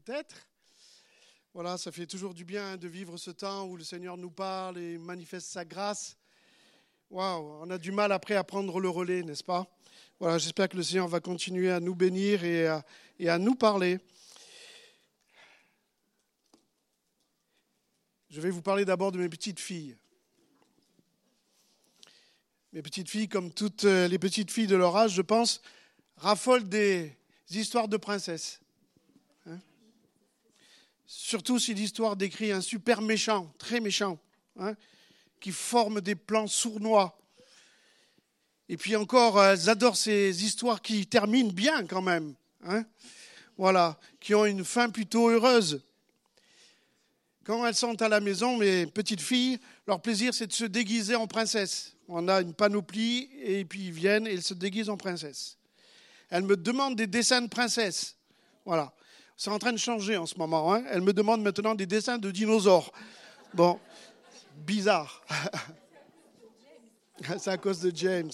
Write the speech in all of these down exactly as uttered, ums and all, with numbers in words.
peut-être. Voilà, ça fait toujours du bien de vivre ce temps où le Seigneur nous parle et manifeste sa grâce. Waouh, on a du mal après à prendre le relais, n'est-ce pas? Voilà, j'espère que le Seigneur va continuer à nous bénir et à, et à nous parler. Je vais vous parler d'abord de mes petites filles. Mes petites filles, comme toutes les petites filles de leur âge, je pense, raffolent des histoires de princesses. Hein? Surtout si l'histoire décrit un super méchant, très méchant, hein, qui forme des plans sournois. Et puis encore, elles adorent ces histoires qui terminent bien quand même. Hein, voilà, qui ont une fin plutôt heureuse. Quand elles sont à la maison, mes petites filles, leur plaisir, c'est de se déguiser en princesse. On a une panoplie et puis ils viennent et elles se déguisent en princesse. Elles me demandent des dessins de princesse. Voilà. C'est en train de changer en ce moment. Hein. Elles me demandent maintenant des dessins de dinosaures. Bon, bizarre. C'est à cause de James.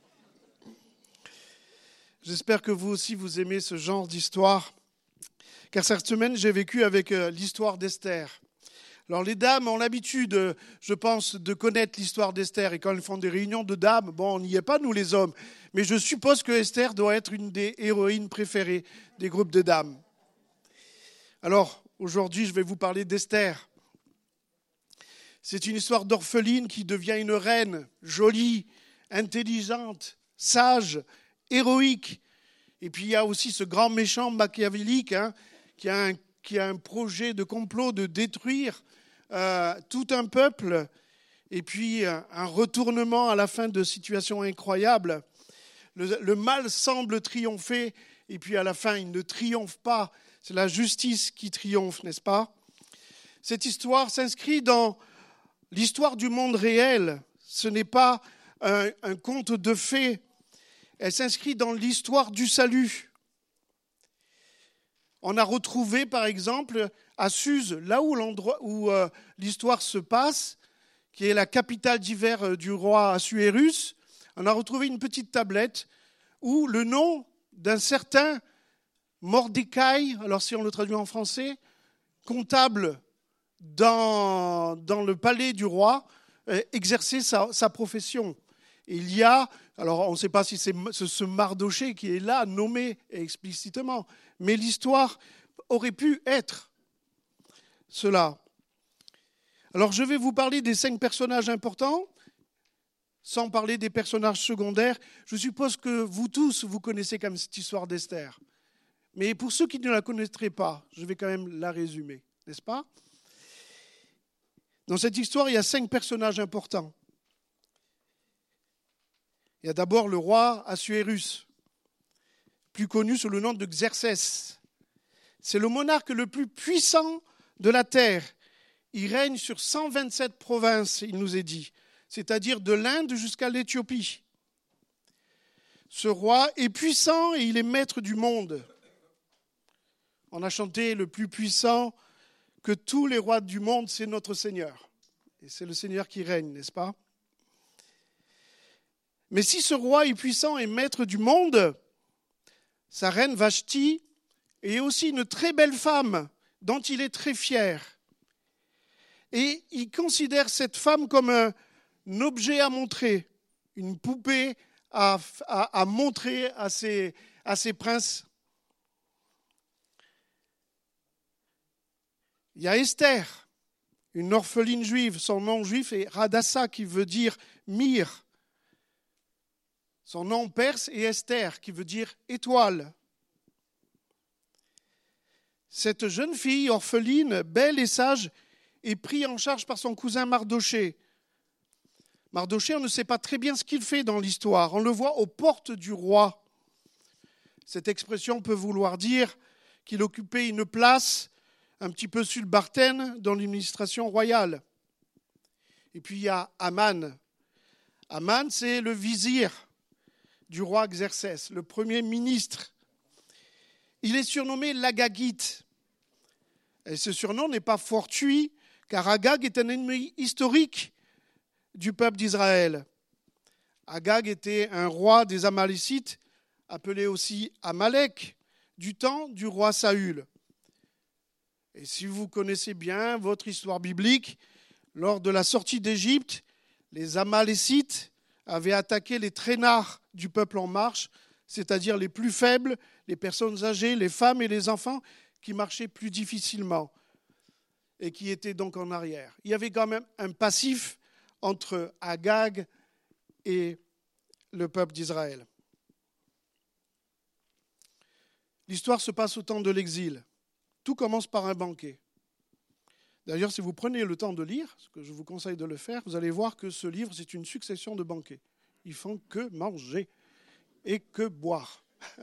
J'espère que vous aussi, vous aimez ce genre d'histoire. Car cette semaine, j'ai vécu avec l'histoire d'Esther. Alors les dames ont l'habitude, je pense, de connaître l'histoire d'Esther. Et quand elles font des réunions de dames, bon, on n'y est pas, nous les hommes. Mais je suppose que Esther doit être une des héroïnes préférées des groupes de dames. Alors, aujourd'hui, je vais vous parler d'Esther. C'est une histoire d'orpheline qui devient une reine, jolie, intelligente, sage, héroïque. Et puis il y a aussi ce grand méchant machiavélique hein, qui, a un, qui a un projet de complot de détruire euh, tout un peuple. Et puis un, un retournement à la fin de situations incroyables. Le, le mal semble triompher et puis à la fin il ne triomphe pas. C'est la justice qui triomphe, n'est-ce pas? Cette histoire s'inscrit dans l'histoire du monde réel. Ce n'est pas un, un conte de fées. Elle s'inscrit dans l'histoire du salut. On a retrouvé, par exemple, à Suse, là où, l'endroit, où euh, l'histoire se passe, qui est la capitale d'hiver du roi Assuérus, on a retrouvé une petite tablette où le nom d'un certain Mordecai, alors si on le traduit en français, comptable dans, dans le palais du roi, euh, exerçait sa, sa profession. Et il y a, alors on ne sait pas si c'est ce Mardoché qui est là, nommé explicitement, mais l'histoire aurait pu être cela. Alors je vais vous parler des cinq personnages importants, sans parler des personnages secondaires. Je suppose que vous tous, vous connaissez quand même cette histoire d'Esther. Mais pour ceux qui ne la connaîtraient pas, je vais quand même la résumer, n'est-ce pas? Dans cette histoire, il y a cinq personnages importants. Il y a d'abord le roi Assuérus, plus connu sous le nom de Xerxès. C'est le monarque le plus puissant de la terre. Il règne sur cent vingt-sept provinces, il nous est dit, c'est-à-dire de l'Inde jusqu'à l'Éthiopie. Ce roi est puissant et il est maître du monde. On a chanté le plus puissant que tous les rois du monde, c'est notre Seigneur. Et c'est le Seigneur qui règne, n'est-ce pas? Mais si ce roi est puissant et maître du monde, sa reine Vashti est aussi une très belle femme dont il est très fier. Et il considère cette femme comme un objet à montrer, une poupée à, à, à montrer à ses, à ses princes. Il y a Esther, une orpheline juive. Son nom juif est Radassa, qui veut dire myrrhe. Son nom perse est Esther, qui veut dire étoile. Cette jeune fille orpheline, belle et sage, est prise en charge par son cousin Mardoché. Mardoché, on ne sait pas très bien ce qu'il fait dans l'histoire. On le voit aux portes du roi. Cette expression peut vouloir dire qu'il occupait une place un petit peu subalterne dans l'administration royale. Et puis il y a Aman. Aman, c'est le vizir du roi Xerxès, le premier ministre. Il est surnommé l'Agagite. Et ce surnom n'est pas fortuit, car Agag est un ennemi historique du peuple d'Israël. Agag était un roi des Amalécites, appelé aussi Amalek, du temps du roi Saül. Et si vous connaissez bien votre histoire biblique, lors de la sortie d'Égypte, les Amalécites avaient attaqué les traînards du peuple en marche, c'est-à-dire les plus faibles, les personnes âgées, les femmes et les enfants qui marchaient plus difficilement et qui étaient donc en arrière. Il y avait quand même un passif entre Agag et le peuple d'Israël. L'histoire se passe au temps de l'exil. Tout commence par un banquet. D'ailleurs, si vous prenez le temps de lire, ce que je vous conseille de le faire, vous allez voir que ce livre, c'est une succession de banquets. Ils font que manger et que boire.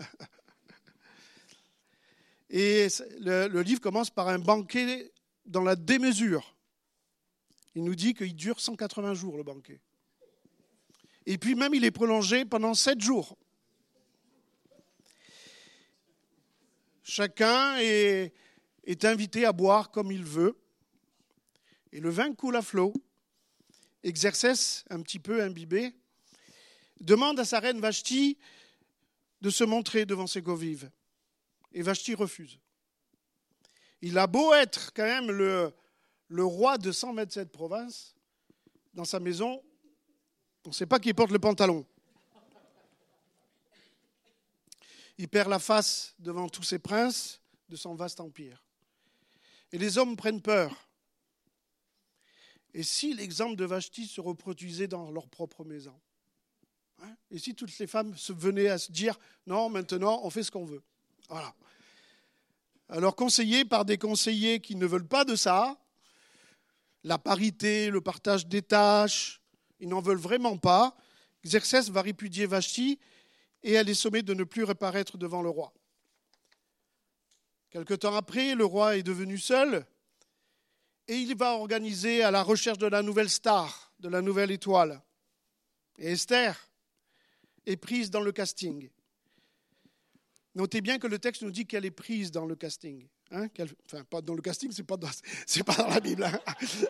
Et le, le livre commence par un banquet dans la démesure. Il nous dit qu'il dure cent quatre-vingts jours, le banquet. Et puis même, il est prolongé pendant sept jours. Chacun est, est invité à boire comme il veut. Et le vin coule à flot. Xerxès, un petit peu imbibé, demande à sa reine Vashti de se montrer devant ses convives. Et Vashti refuse. Il a beau être quand même le, le roi de cent vingt-sept provinces, dans sa maison, on ne sait pas qui porte le pantalon. Il perd la face devant tous ces princes de son vaste empire. Et les hommes prennent peur. Et si l'exemple de Vashti se reproduisait dans leur propre maison? Hein? Et si toutes les femmes se venaient à se dire « Non, maintenant, on fait ce qu'on veut. » Voilà. Alors, conseillés par des conseillers qui ne veulent pas de ça, la parité, le partage des tâches, ils n'en veulent vraiment pas, Xerxès va répudier Vashti et elle est sommée de ne plus reparaître devant le roi. Quelque temps après, le roi est devenu seul et il va organiser à la recherche de la nouvelle star, de la nouvelle étoile. Et Esther est prise dans le casting. Notez bien que le texte nous dit qu'elle est prise dans le casting. Hein, qu'elle, enfin, pas dans le casting, c'est pas dans, c'est pas dans la Bible. Hein.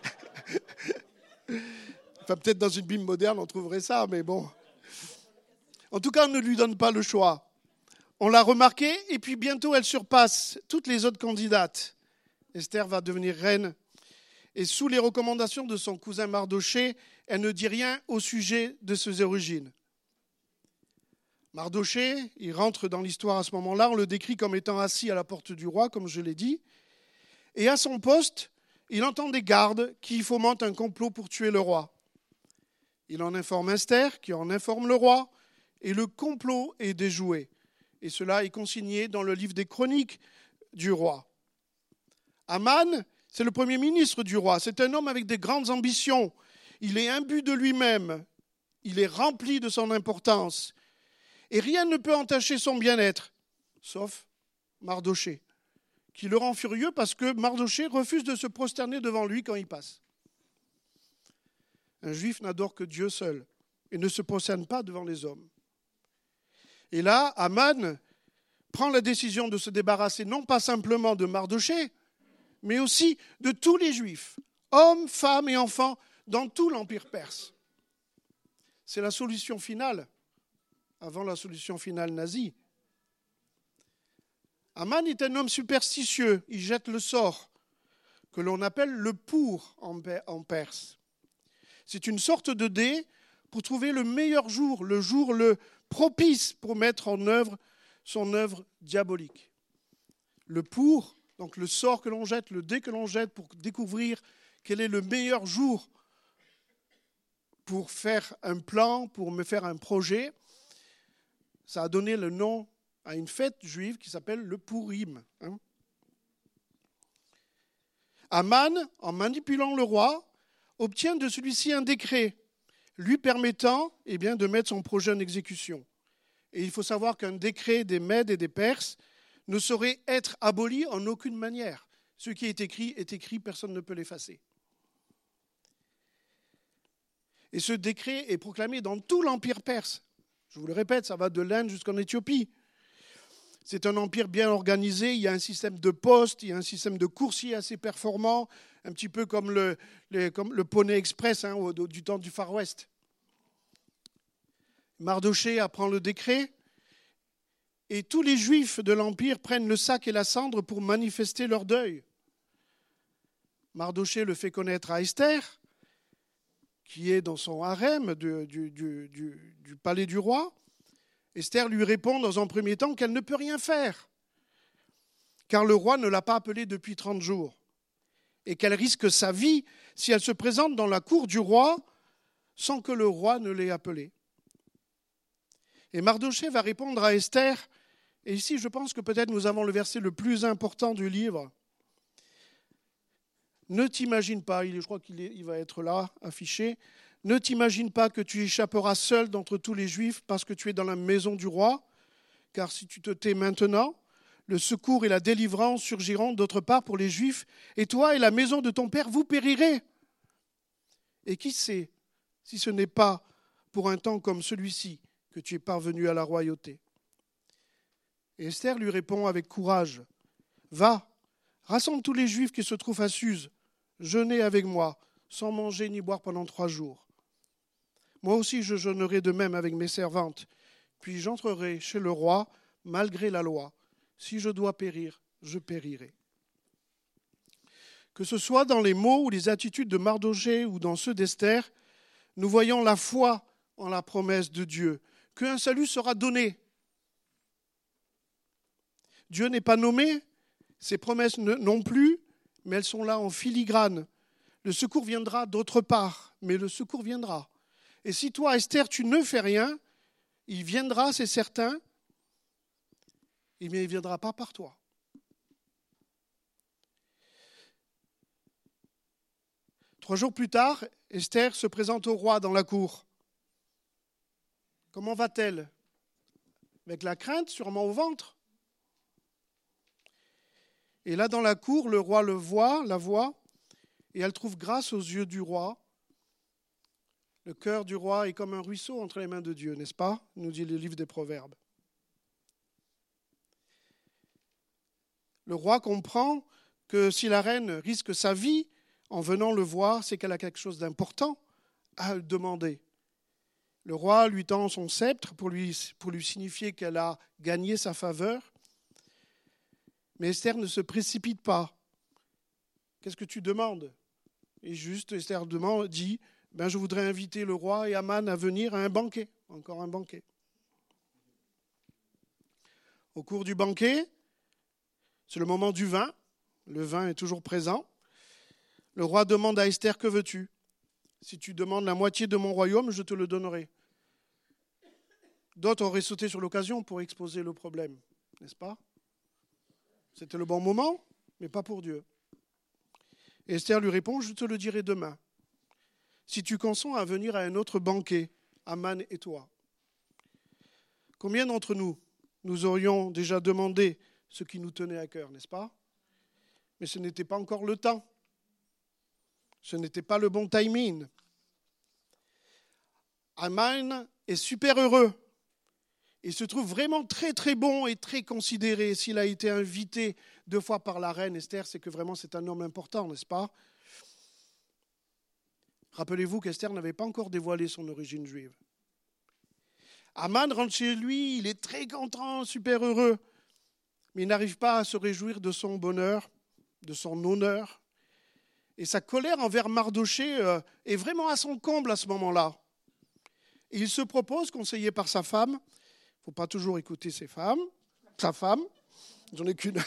Enfin, peut-être dans une Bible moderne, on trouverait ça, mais bon. En tout cas, on ne lui donne pas le choix. On l'a remarqué, et puis bientôt, elle surpasse toutes les autres candidates. Esther va devenir reine. Et sous les recommandations de son cousin Mardoché, elle ne dit rien au sujet de ses origines. Mardoché, il rentre dans l'histoire à ce moment-là, on le décrit comme étant assis à la porte du roi, comme je l'ai dit. Et à son poste, il entend des gardes qui fomentent un complot pour tuer le roi. Il en informe Esther, qui en informe le roi, et le complot est déjoué. Et cela est consigné dans le livre des chroniques du roi. Aman, c'est le premier ministre du roi. C'est un homme avec des grandes ambitions. Il est imbu de lui-même. Il est rempli de son importance. Et rien ne peut entacher son bien-être, sauf Mardoché, qui le rend furieux parce que Mardoché refuse de se prosterner devant lui quand il passe. Un juif n'adore que Dieu seul et ne se prosterne pas devant les hommes. Et là, Aman prend la décision de se débarrasser non pas simplement de Mardoché, mais aussi de tous les juifs, hommes, femmes et enfants, dans tout l'empire perse. C'est la solution finale, avant la solution finale nazie. Aman est un homme superstitieux, il jette le sort, que l'on appelle le pour en perse. C'est une sorte de dé pour trouver le meilleur jour, le jour le propice pour mettre en œuvre son œuvre diabolique. Le pour, donc le sort que l'on jette, le dé que l'on jette pour découvrir quel est le meilleur jour pour faire un plan, pour me faire un projet, ça a donné le nom à une fête juive qui s'appelle le Pourim. Hein. Aman, en manipulant le roi, obtient de celui-ci un décret lui permettant eh bien, de mettre son projet en exécution. Et il faut savoir qu'un décret des Mèdes et des Perses ne saurait être aboli en aucune manière. Ce qui est écrit est écrit, personne ne peut l'effacer. Et ce décret est proclamé dans tout l'empire perse. Je vous le répète, ça va de l'Inde jusqu'en Éthiopie. C'est un empire bien organisé, il y a un système de postes, il y a un système de coursiers assez performant, un petit peu comme le, le, comme le Poney Express hein, au, du temps du Far West. Mardoché apprend le décret et tous les juifs de l'empire prennent le sac et la cendre pour manifester leur deuil. Mardochée le fait connaître à Esther, qui est dans son harem du, du, du, du, du palais du roi. Esther lui répond dans un premier temps qu'elle ne peut rien faire, car le roi ne l'a pas appelée depuis trente jours, et qu'elle risque sa vie si elle se présente dans la cour du roi sans que le roi ne l'ait appelée. Et Mardochée va répondre à Esther, et ici je pense que peut-être nous avons le verset le plus important du livre. Ne t'imagine pas, je crois qu'il est, il va être là, affiché, ne t'imagine pas que tu échapperas seul d'entre tous les Juifs parce que tu es dans la maison du roi, car si tu te tais maintenant, le secours et la délivrance surgiront d'autre part pour les Juifs, et toi et la maison de ton père, vous périrez. Et qui sait si ce n'est pas pour un temps comme celui-ci que tu es parvenu à la royauté. Et Esther lui répond avec courage, « Va, rassemble tous les Juifs qui se trouvent à Suse, jeûnez avec moi, sans manger ni boire pendant trois jours. Moi aussi je jeûnerai de même avec mes servantes, puis j'entrerai chez le roi, malgré la loi. Si je dois périr, je périrai. » Que ce soit dans les mots ou les attitudes de Mardochée ou dans ceux d'Esther, nous voyons la foi en la promesse de Dieu, qu'un salut sera donné. Dieu n'est pas nommé, ses promesses non plus, mais elles sont là en filigrane. Le secours viendra d'autre part, mais le secours viendra. Et si toi, Esther, tu ne fais rien, il viendra, c'est certain, mais il ne viendra pas par toi. Trois jours plus tard, Esther se présente au roi dans la cour. Comment va-t-elle ? Avec la crainte, sûrement au ventre. Et là, dans la cour, le roi le voit, la voit, et elle trouve grâce aux yeux du roi. Le cœur du roi est comme un ruisseau entre les mains de Dieu, n'est-ce pas ? Nous dit le livre des Proverbes. Le roi comprend que si la reine risque sa vie en venant le voir, c'est qu'elle a quelque chose d'important à demander. Le roi lui tend son sceptre pour lui, pour lui signifier qu'elle a gagné sa faveur. Mais Esther ne se précipite pas. Qu'est-ce que tu demandes ? Et juste, Esther demande, dit, ben, je voudrais inviter le roi et Aman à venir à un banquet, encore un banquet. Au cours du banquet, c'est le moment du vin. Le vin est toujours présent. Le roi demande à Esther, que veux-tu ? Si tu demandes la moitié de mon royaume, je te le donnerai. D'autres auraient sauté sur l'occasion pour exposer le problème, n'est-ce pas ? C'était le bon moment, mais pas pour Dieu. Et Esther lui répond, je te le dirai demain. Si tu consens à venir à un autre banquet, Aman et toi. Combien d'entre nous, nous aurions déjà demandé ce qui nous tenait à cœur, n'est-ce pas ? Mais ce n'était pas encore le temps. Ce n'était pas le bon timing. Aman est super heureux. Il se trouve vraiment très très bon et très considéré. S'il a été invité deux fois par la reine Esther, c'est que vraiment c'est un homme important, n'est-ce pas ? Rappelez-vous qu'Esther n'avait pas encore dévoilé son origine juive. Aman rentre chez lui, il est très content, super heureux, mais il n'arrive pas à se réjouir de son bonheur, de son honneur. Et sa colère envers Mardochée est vraiment à son comble à ce moment-là. Et il se propose, conseillé par sa femme, il ne faut pas toujours écouter ses femmes, sa femme, j'en ai qu'une.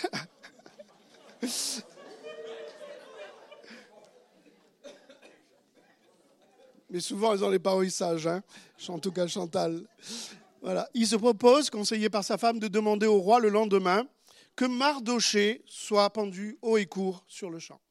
Mais souvent, elles n'ont les paroles sages, hein. En tout cas Chantal. Voilà. Il se propose, conseillé par sa femme, de demander au roi le lendemain que Mardochée soit pendu haut et court sur le champ.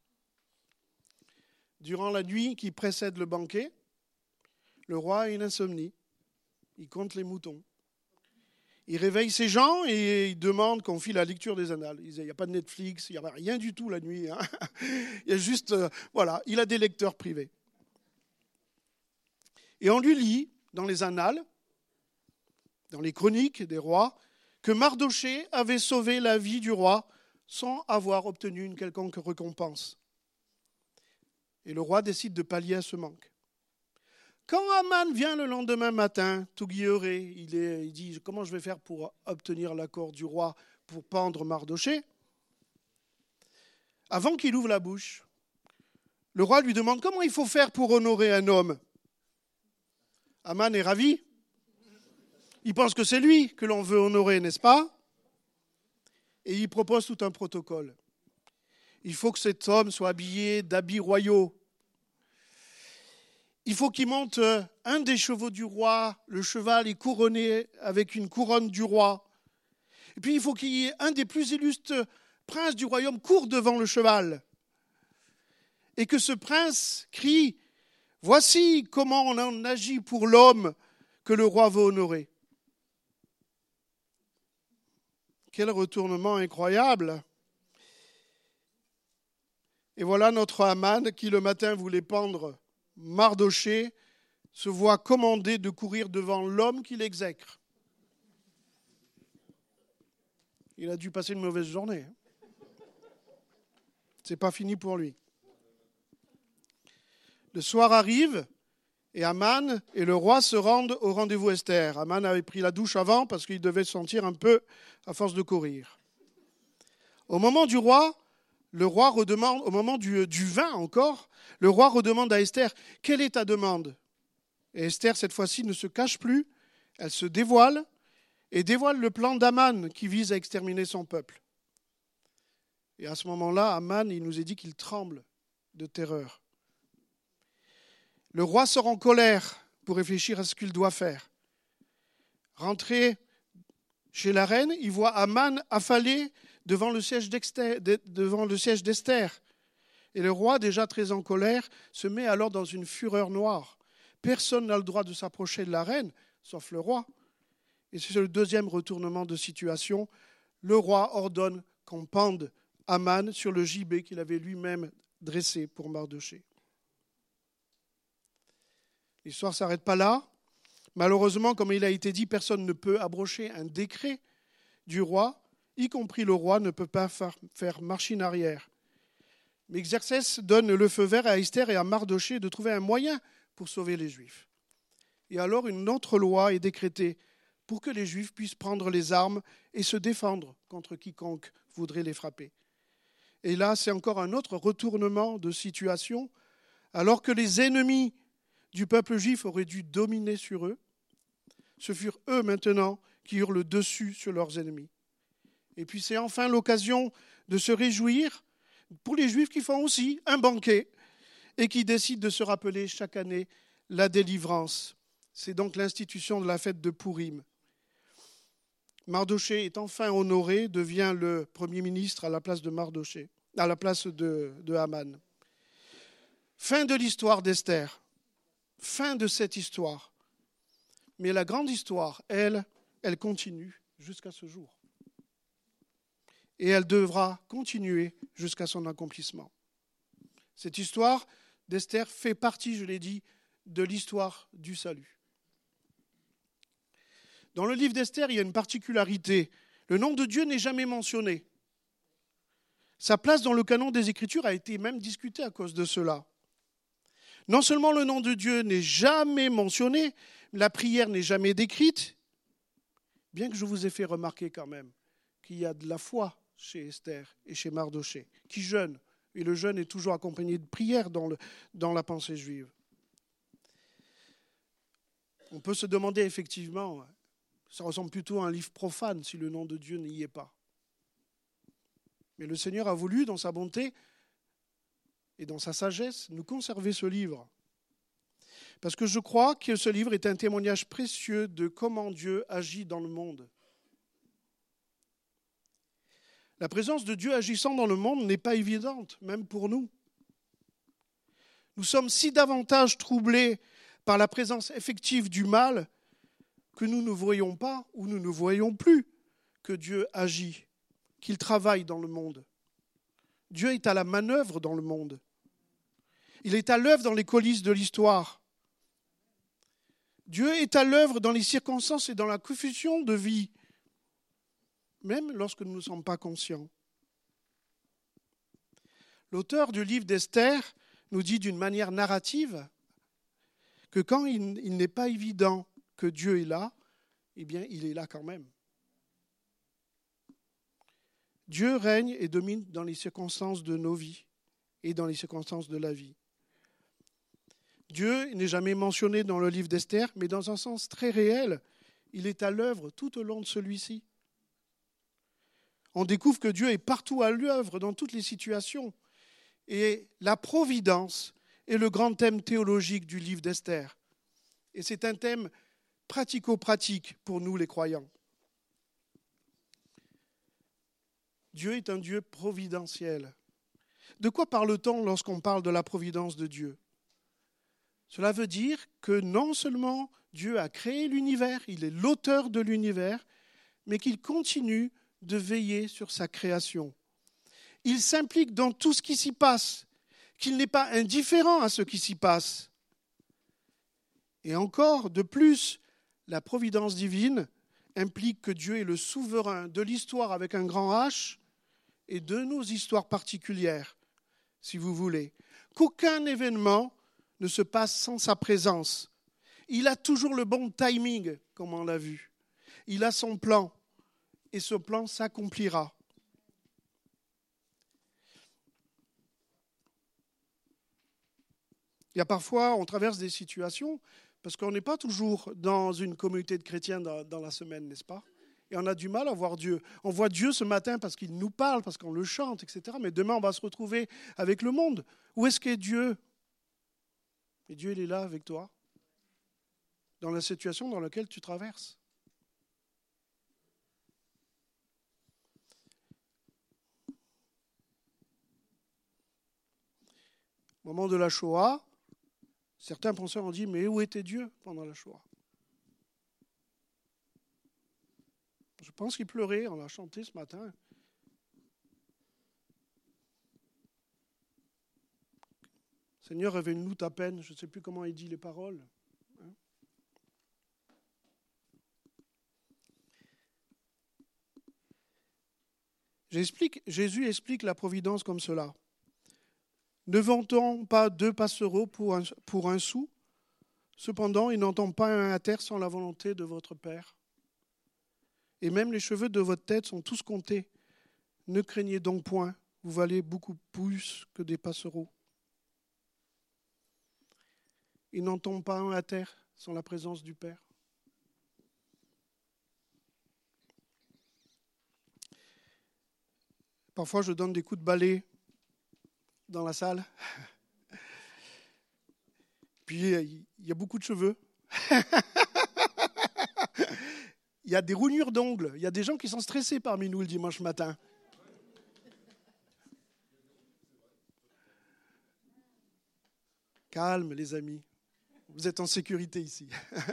Durant la nuit qui précède le banquet, le roi a une insomnie. Il compte les moutons. Il réveille ses gens et il demande qu'on file la lecture des annales. Il n'y a pas de Netflix, il n'y a rien du tout la nuit. Hein. Il y a juste, euh, voilà, il a des lecteurs privés. Et on lui lit dans les annales, dans les chroniques des rois, que Mardochée avait sauvé la vie du roi sans avoir obtenu une quelconque récompense. Et le roi décide de pallier à ce manque. Quand Aman vient le lendemain matin, tout guilleré, il, est, il dit « Comment je vais faire pour obtenir l'accord du roi pour pendre Mardochée ?» Avant qu'il ouvre la bouche, Le roi lui demande comment il faut faire pour honorer un homme. Aman est ravi. Il pense que c'est lui que l'on veut honorer, n'est-ce pas? Et il propose tout un protocole. Il faut que cet homme soit habillé d'habits royaux. Il faut qu'il monte un des chevaux du roi. Le cheval est couronné avec une couronne du roi. Et puis il faut qu'il y ait un des plus illustres princes du royaume court devant le cheval. Et que ce prince crie « Voici comment on en agit pour l'homme que le roi veut honorer. » Quel retournement incroyable! Et voilà notre Aman qui le matin voulait pendre Mardochée, se voit commandé de courir devant l'homme qui l'exècre. Il a dû passer une mauvaise journée. C'est pas fini pour lui. Le soir arrive et Aman et le roi se rendent au rendez-vous Esther. Aman avait pris la douche avant parce qu'il devait se sentir un peu à force de courir. Au moment du roi, le roi redemande, au moment du, du vin encore, le roi redemande à Esther « Quelle est ta demande ?» Et Esther, cette fois-ci, ne se cache plus, elle se dévoile et dévoile le plan d'Aman qui vise à exterminer son peuple. Et à ce moment-là, Aman, il nous est dit qu'il tremble de terreur. Le roi sort en colère pour réfléchir à ce qu'il doit faire. Rentré chez la reine, il voit Aman affalé devant le siège d'Esther, devant le siège d'Esther. Et le roi, déjà très en colère, se met alors dans une fureur noire. Personne n'a le droit de s'approcher de la reine, sauf le roi. Et c'est le deuxième retournement de situation. Le roi ordonne qu'on pende Aman sur le gibet qu'il avait lui-même dressé pour Mardochée. L'histoire ne s'arrête pas là. Malheureusement, comme il a été dit, personne ne peut abroger un décret du roi, y compris le roi ne peut pas faire machine arrière. Mais Xerxès donne le feu vert à Esther et à Mardochée de trouver un moyen pour sauver les Juifs. Et alors une autre loi est décrétée pour que les Juifs puissent prendre les armes et se défendre contre quiconque voudrait les frapper. Et là, c'est encore un autre retournement de situation. Alors que les ennemis du peuple juif auraient dû dominer sur eux, ce furent eux maintenant qui eurent le dessus sur leurs ennemis. Et puis c'est enfin l'occasion de se réjouir pour les Juifs qui font aussi un banquet et qui décident de se rappeler chaque année la délivrance. C'est donc l'institution de la fête de Pourim. Mardochée est enfin honoré, devient le premier ministre à la place de Mardochée, à la place de, de Haman. Fin de l'histoire d'Esther. Fin de cette histoire. Mais la grande histoire, elle, elle continue jusqu'à ce jour. Et elle devra continuer jusqu'à son accomplissement. Cette histoire d'Esther fait partie, je l'ai dit, de l'histoire du salut. Dans le livre d'Esther, il y a une particularité. Le nom de Dieu n'est jamais mentionné. Sa place dans le canon des Écritures a été même discutée à cause de cela. Non seulement le nom de Dieu n'est jamais mentionné, la prière n'est jamais décrite, bien que je vous ai fait remarquer quand même qu'il y a de la foi chez Esther et chez Mardochée, qui jeûne. Et le jeûne est toujours accompagné de prière dans, le, dans la pensée juive. On peut se demander effectivement, ça ressemble plutôt à un livre profane si le nom de Dieu n'y est pas. Mais le Seigneur a voulu, dans sa bonté et dans sa sagesse, nous conserver ce livre. Parce que je crois que ce livre est un témoignage précieux de comment Dieu agit dans le monde. La présence de Dieu agissant dans le monde n'est pas évidente, même pour nous. Nous sommes si davantage troublés par la présence effective du mal que nous ne voyons pas ou nous ne voyons plus que Dieu agit, qu'il travaille dans le monde. Dieu est à la manœuvre dans le monde. Il est à l'œuvre dans les coulisses de l'histoire. Dieu est à l'œuvre dans les circonstances et dans la confusion de vie, même lorsque nous ne sommes pas conscients. L'auteur du livre d'Esther nous dit d'une manière narrative que quand il, il n'est pas évident que Dieu est là, eh bien, il est là quand même. Dieu règne et domine dans les circonstances de nos vies et dans les circonstances de la vie. Dieu n'est jamais mentionné dans le livre d'Esther, mais dans un sens très réel, il est à l'œuvre tout au long de celui-ci. On découvre que Dieu est partout à l'œuvre, dans toutes les situations. Et la providence est le grand thème théologique du livre d'Esther. Et c'est un thème pratico-pratique pour nous les croyants. Dieu est un Dieu providentiel. De quoi parle-t-on lorsqu'on parle de la providence de Dieu ? Cela veut dire que non seulement Dieu a créé l'univers, il est l'auteur de l'univers, mais qu'il continue de veiller sur sa création. Il s'implique dans tout ce qui s'y passe, qu'il n'est pas indifférent à ce qui s'y passe. Et encore, de plus, la providence divine implique que Dieu est le souverain de l'histoire avec un grand H et de nos histoires particulières, si vous voulez. Qu'aucun événement ne se passe sans sa présence. Il a toujours le bon timing, comme on l'a vu. Il a son plan, et ce plan s'accomplira. Il y a parfois, on traverse des situations, parce qu'on n'est pas toujours dans une communauté de chrétiens dans, dans la semaine, n'est-ce pas ? Et on a du mal à voir Dieu. On voit Dieu ce matin parce qu'il nous parle, parce qu'on le chante, et cetera. Mais demain, on va se retrouver avec le monde. Où est-ce qu'est Dieu ? Et Dieu, il est là avec toi, dans la situation dans laquelle tu traverses. Au moment de la Shoah, certains penseurs ont dit, mais où était Dieu pendant la Shoah ? Je pense qu'il pleurait, on l'a chanté ce matin. Seigneur, révèle-nous ta peine. Je ne sais plus comment il dit les paroles. Hein? J'explique, Jésus explique la providence comme cela. Ne vend-on pas deux passereaux pour un, pour un sou ? Cependant, il n'entend pas un à terre sans la volonté de votre Père. Et même les cheveux de votre tête sont tous comptés. Ne craignez donc point, vous valez beaucoup plus que des passereaux. Il n'en tombe pas un à terre sans la présence du Père. Parfois, je donne des coups de balai dans la salle. Puis, il y a beaucoup de cheveux. Il y a des rognures d'ongles. Il y a des gens qui sont stressés parmi nous le dimanche matin. Calme, les amis. Vous êtes en sécurité ici.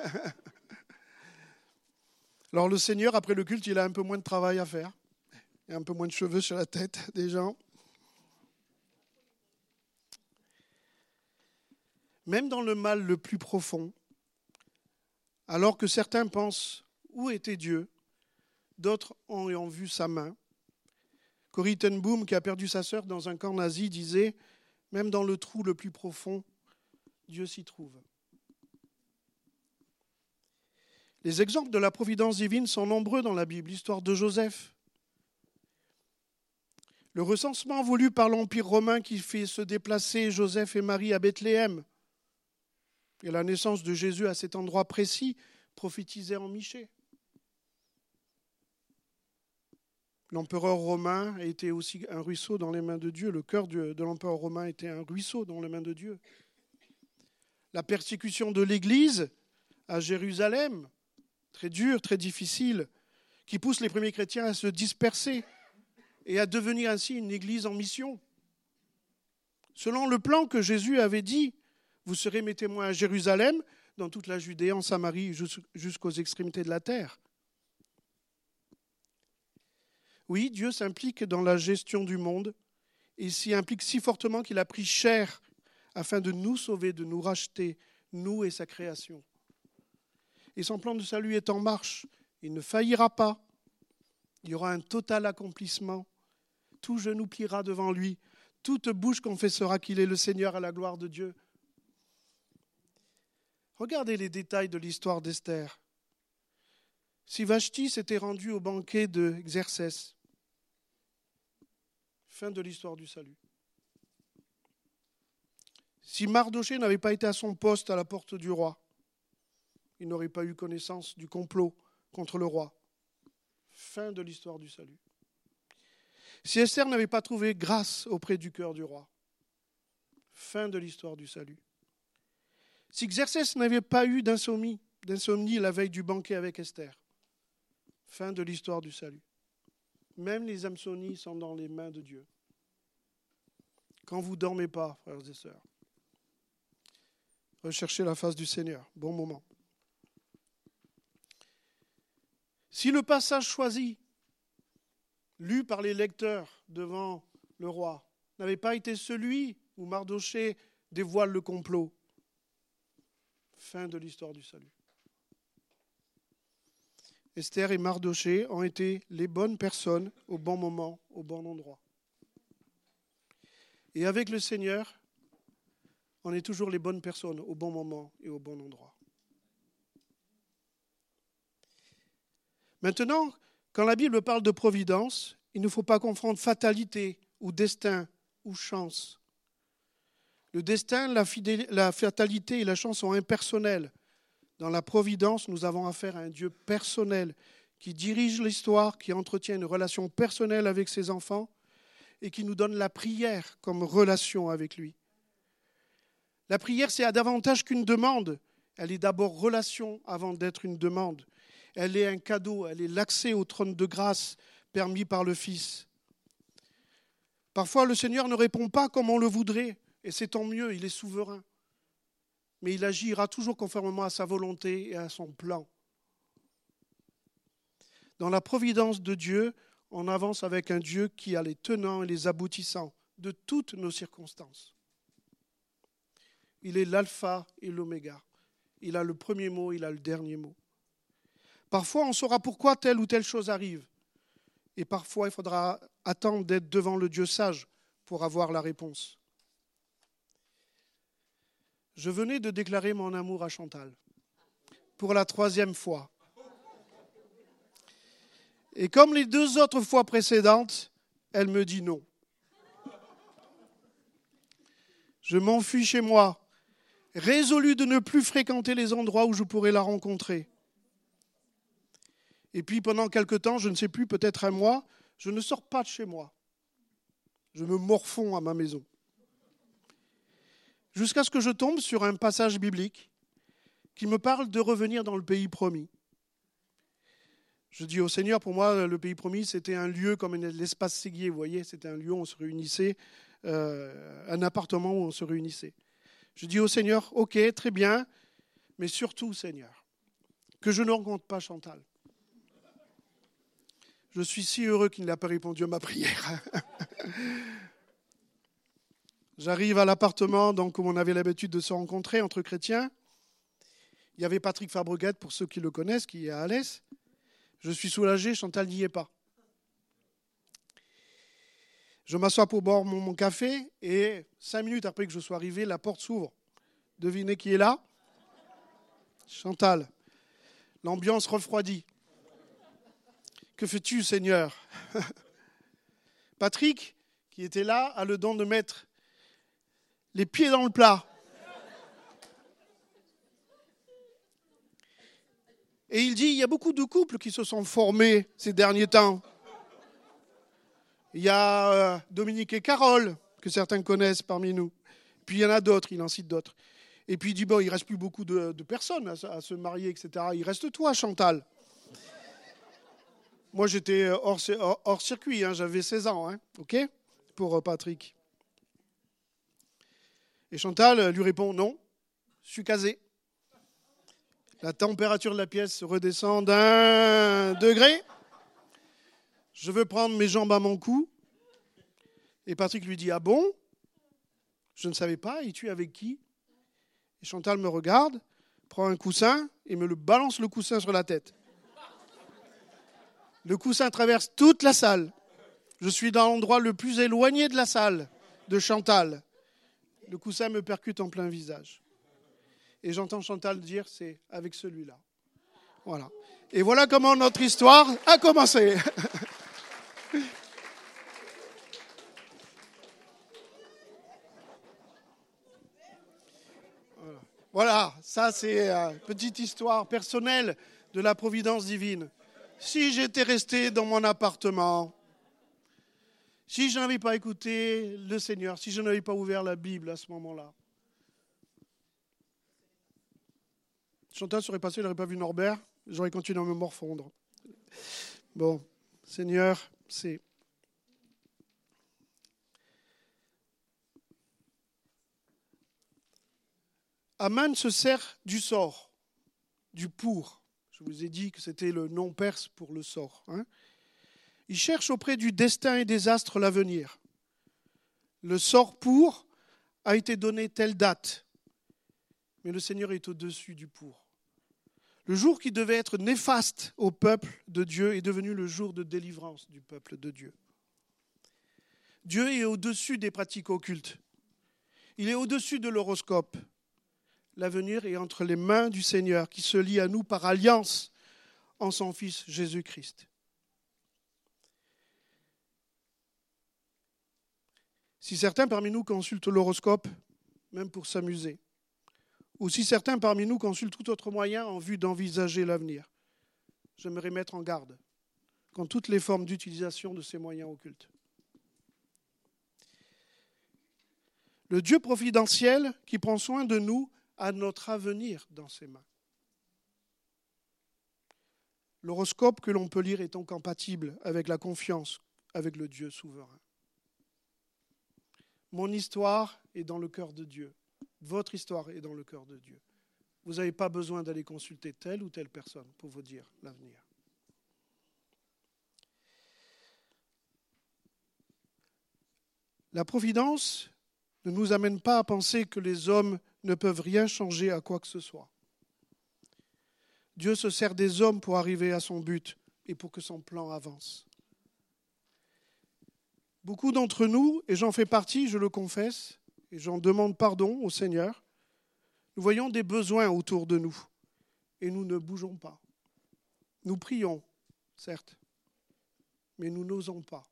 Alors le Seigneur, après le culte, il a un peu moins de travail à faire. Il y a un peu moins de cheveux sur la tête des gens. Même dans le mal le plus profond, alors que certains pensent « Où était Dieu ?», d'autres ont, ont vu sa main. Corrie ten Boom, qui a perdu sa sœur dans un camp nazi, disait « Même dans le trou le plus profond, Dieu s'y trouve ». Les exemples de la providence divine sont nombreux dans la Bible. L'histoire de Joseph. Le recensement voulu par l'Empire romain qui fait se déplacer Joseph et Marie à Bethléem. Et la naissance de Jésus à cet endroit précis, prophétisé en Michée. L'empereur romain était aussi un ruisseau dans les mains de Dieu. Le cœur de l'empereur romain était un ruisseau dans les mains de Dieu. La persécution de l'Église à Jérusalem, très dure, très difficile, qui pousse les premiers chrétiens à se disperser et à devenir ainsi une Église en mission. Selon le plan que Jésus avait dit, vous serez mes témoins à Jérusalem, dans toute la Judée, en Samarie, jusqu'aux extrémités de la terre. Oui, Dieu s'implique dans la gestion du monde. Il s'y implique si fortement qu'il a pris chair afin de nous sauver, de nous racheter, nous et sa création. Et son plan de salut est en marche. Il ne faillira pas. Il y aura un total accomplissement. Tout genou pliera devant lui. Toute bouche confessera qu'il est le Seigneur à la gloire de Dieu. Regardez les détails de l'histoire d'Esther. Si Vashti s'était rendue au banquet de Xerxès, fin de l'histoire du salut. Si Mardochée n'avait pas été à son poste à la porte du roi, il n'aurait pas eu connaissance du complot contre le roi. Fin de l'histoire du salut. Si Esther n'avait pas trouvé grâce auprès du cœur du roi, fin de l'histoire du salut. Si Xerxès n'avait pas eu d'insomnie, d'insomnie la veille du banquet avec Esther, fin de l'histoire du salut. Même les insomnies sont dans les mains de Dieu. Quand vous ne dormez pas, frères et sœurs, recherchez la face du Seigneur. Bon moment. Si le passage choisi, lu par les lecteurs devant le roi, n'avait pas été celui où Mardochée dévoile le complot, fin de l'histoire du salut. Esther et Mardochée ont été les bonnes personnes au bon moment, au bon endroit. Et avec le Seigneur, on est toujours les bonnes personnes au bon moment et au bon endroit. Maintenant, quand la Bible parle de providence, il ne faut pas confondre fatalité ou destin ou chance. Le destin, la, fidél- la fatalité et la chance sont impersonnels. Dans la providence, nous avons affaire à un Dieu personnel qui dirige l'histoire, qui entretient une relation personnelle avec ses enfants et qui nous donne la prière comme relation avec lui. La prière, c'est davantage qu'une demande. Elle est d'abord relation avant d'être une demande. Elle est un cadeau, elle est l'accès au trône de grâce permis par le Fils. Parfois, le Seigneur ne répond pas comme on le voudrait, et c'est tant mieux, il est souverain. Mais il agira toujours conformément à sa volonté et à son plan. Dans la providence de Dieu, on avance avec un Dieu qui a les tenants et les aboutissants de toutes nos circonstances. Il est l'alpha et l'oméga. Il a le premier mot, il a le dernier mot. Parfois, on saura pourquoi telle ou telle chose arrive. Et parfois, il faudra attendre d'être devant le Dieu sage pour avoir la réponse. Je venais de déclarer mon amour à Chantal pour la troisième fois. Et comme les deux autres fois précédentes, elle me dit non. Je m'enfuis chez moi, résolu de ne plus fréquenter les endroits où je pourrais la rencontrer. Et puis pendant quelque temps, je ne sais plus, peut-être un mois, je ne sors pas de chez moi. Je me morfonds à ma maison. Jusqu'à ce que je tombe sur un passage biblique qui me parle de revenir dans le pays promis. Je dis au Seigneur, pour moi, le pays promis, c'était un lieu comme l'espace Séguier, vous voyez, c'était un lieu où on se réunissait, euh, un appartement où on se réunissait. Je dis au Seigneur, ok, très bien, mais surtout, Seigneur, que je ne rencontre pas Chantal. Je suis si heureux qu'il n'a pas répondu à ma prière. J'arrive à l'appartement, donc où on avait l'habitude de se rencontrer entre chrétiens. Il y avait Patrick Fabreguette, pour ceux qui le connaissent, qui est à Alès. Je suis soulagé, Chantal n'y est pas. Je m'assois pour boire mon, mon café et cinq minutes après que je sois arrivé, la porte s'ouvre. Devinez qui est là ? Chantal. L'ambiance refroidit. Que fais-tu, Seigneur ? Patrick, qui était là, a le don de mettre les pieds dans le plat. Et il dit, il y a beaucoup de couples qui se sont formés ces derniers temps. Il y a euh, Dominique et Carole, que certains connaissent parmi nous. Puis il y en a d'autres, il en cite d'autres. Et puis il dit, bon, il ne reste plus beaucoup de, de personnes à, à se marier, et cetera. Il reste toi, Chantal. Moi, j'étais hors, hors, hors circuit, hein, j'avais seize ans, hein, ok, pour Patrick. Et Chantal lui répond, non, je suis casé. La température de la pièce redescend d'un degré. Je veux prendre mes jambes à mon cou. Et Patrick lui dit, ah bon ? Je ne savais pas, et tu es avec qui ? Et Chantal me regarde, prend un coussin et me le balance le coussin sur la tête. Le coussin traverse toute la salle. Je suis dans l'endroit le plus éloigné de la salle, de Chantal. Le coussin me percute en plein visage. Et j'entends Chantal dire, c'est avec celui-là. Voilà. Et voilà comment notre histoire a commencé. Voilà, ça c'est une petite histoire personnelle de la providence divine. Si j'étais resté dans mon appartement, si je n'avais pas écouté le Seigneur, si je n'avais pas ouvert la Bible à ce moment-là, Chantal serait passé, il n'aurait pas vu Norbert, j'aurais continué à me morfondre. Bon, Seigneur, c'est... Aman se sert du sort, du pour. Je vous ai dit que c'était le nom perse pour le sort. Hein. Il cherche auprès du destin et des astres l'avenir. Le sort pour a été donné telle date, mais le Seigneur est au-dessus du pour. Le jour qui devait être néfaste au peuple de Dieu est devenu le jour de délivrance du peuple de Dieu. Dieu est au-dessus des pratiques occultes. Il est au-dessus de l'horoscope. L'avenir est entre les mains du Seigneur qui se lie à nous par alliance en son Fils Jésus-Christ. Si certains parmi nous consultent l'horoscope, même pour s'amuser, ou si certains parmi nous consultent tout autre moyen en vue d'envisager l'avenir, j'aimerais mettre en garde contre toutes les formes d'utilisation de ces moyens occultes. Le Dieu providentiel qui prend soin de nous a notre avenir dans ses mains. L'horoscope que l'on peut lire est donc compatible avec la confiance avec le Dieu souverain. Mon histoire est dans le cœur de Dieu. Votre histoire est dans le cœur de Dieu. Vous n'avez pas besoin d'aller consulter telle ou telle personne pour vous dire l'avenir. La providence ne nous amène pas à penser que les hommes ne peuvent rien changer à quoi que ce soit. Dieu se sert des hommes pour arriver à son but et pour que son plan avance. Beaucoup d'entre nous, et j'en fais partie, je le confesse, et j'en demande pardon au Seigneur, nous voyons des besoins autour de nous et nous ne bougeons pas. Nous prions, certes, mais nous n'osons pas.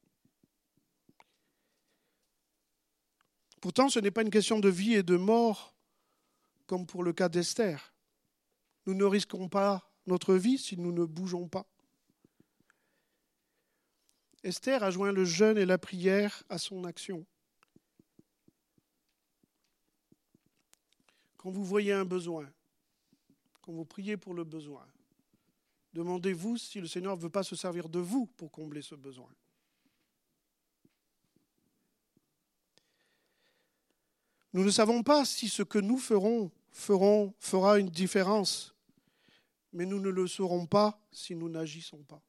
Pourtant, ce n'est pas une question de vie et de mort, comme pour le cas d'Esther. Nous ne risquons pas notre vie si nous ne bougeons pas. Esther a joint le jeûne et la prière à son action. Quand vous voyez un besoin, quand vous priez pour le besoin, demandez-vous si le Seigneur ne veut pas se servir de vous pour combler ce besoin. Nous ne savons pas si ce que nous ferons, ferons fera une différence, mais nous ne le saurons pas si nous n'agissons pas.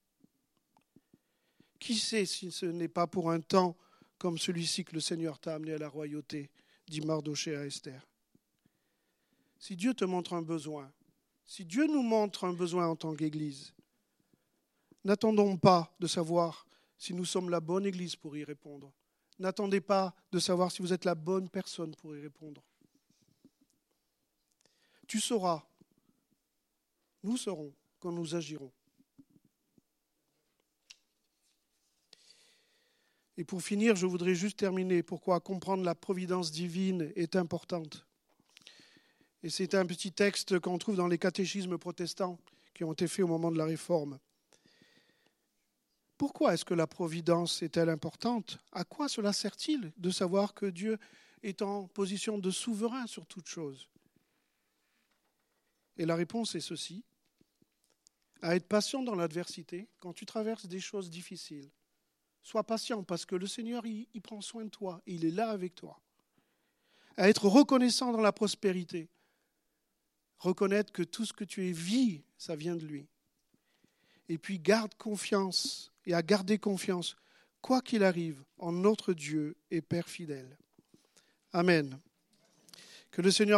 Qui sait si ce n'est pas pour un temps comme celui-ci que le Seigneur t'a amené à la royauté, dit Mardochée à Esther. Si Dieu te montre un besoin, si Dieu nous montre un besoin en tant qu'Église, n'attendons pas de savoir si nous sommes la bonne Église pour y répondre. N'attendez pas de savoir si vous êtes la bonne personne pour y répondre. Tu sauras, nous saurons quand nous agirons. Et pour finir, je voudrais juste terminer pourquoi comprendre la providence divine est importante. Et c'est un petit texte qu'on trouve dans les catéchismes protestants qui ont été faits au moment de la Réforme. Pourquoi est-ce que la providence est-elle importante ? À quoi cela sert-il de savoir que Dieu est en position de souverain sur toute chose ? Et la réponse est ceci, à être patient dans l'adversité quand tu traverses des choses difficiles. Sois patient parce que le Seigneur, il, il prend soin de toi, il est là avec toi. À être reconnaissant dans la prospérité. Reconnaître que tout ce que tu es vis, ça vient de lui. Et puis garde confiance et à garder confiance, quoi qu'il arrive, en notre Dieu et Père fidèle. Amen. Que le Seigneur